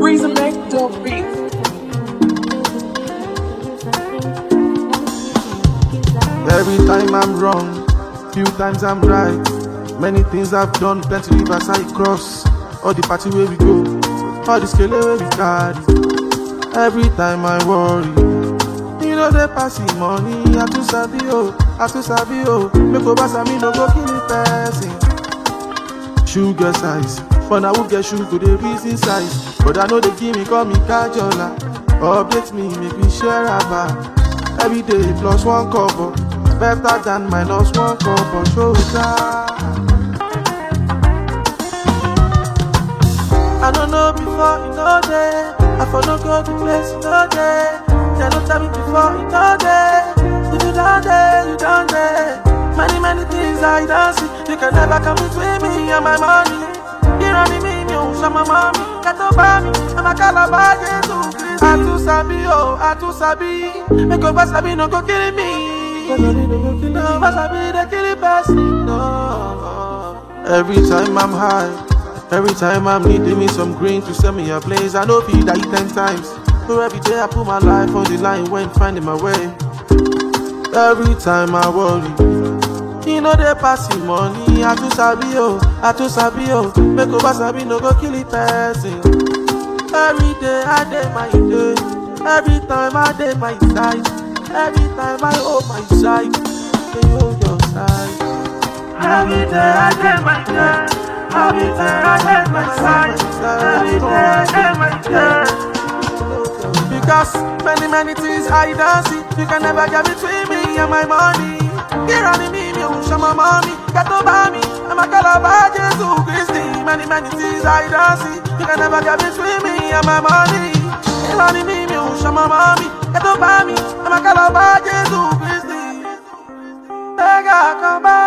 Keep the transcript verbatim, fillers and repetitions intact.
Reason make the beat. Every time I'm wrong, few times I'm right. Many things I've done, plenty rivers I cross. All the party where we go, all the scale where we carry. Every time I worry, you know they passing money. I too sabi oh, I too sabi oh. Make over me no go kill the person. Sugar size, but I will get sugar the reason size. But I know they give me, call me Kajola. Update me, make me share about. Every day plus one cover, better than minus one cover. Sugar. I don't know before you know that. I follow go to place you know that. They don't tell me before you know that. You do down there, you down there. Many, many things I don't see. You can never come between me and my money. Here on me, me, me, oh, my mommy. Get over me, I'm a calabar, yes, oh, please. I too sabi, oh, I too sabi. Make over sabi, no go kill me. No, but sabi, they kill the person, no. Every time I'm high, every time I'm needing me some green to send me a place, I know feed I eat ten times. So every day I put my life on the line when finding my way. Every time I worry, you know they passing money. I too sabi oh, I too sabi oh. Make over sabi no go kill the person. Every day I day my day. Every time I day my side. Every time I hold my side. They hold your side. Every day I day my day. Every day I day my side. Every day I day my day. Because many, many things I don't see. You can never get between me and my money. Here on me, me, oh, show my mommy. Get over me, I'm a calabar, Jesus Christ. Many, many things I don't see. You can never get between me and my money. Here on me, me, oh, show my mommy. Get over me, I'm a calabar, Jesus Christ. Hey, God, come back.